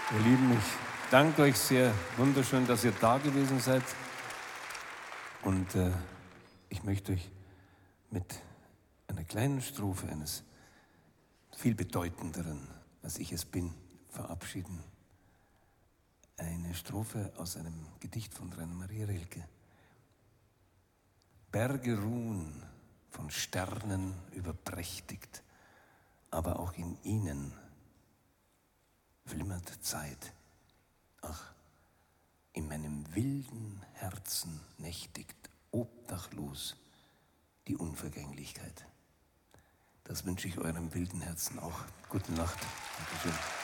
Ihr Lieben, ich danke euch sehr. Wunderschön, dass ihr da gewesen seid. Und ich möchte euch mit einer kleinen Strophe eines viel bedeutenderen, als ich es bin, verabschieden. Eine Strophe aus einem Gedicht von Rainer Maria Rilke. Berge ruhen, von Sternen überprächtigt, aber auch in ihnen flimmert Zeit. Ach, in meinem wilden Herzen nächtigt obdachlos die Unvergänglichkeit. Das wünsche ich eurem wilden Herzen auch. Gute Nacht. Dankeschön.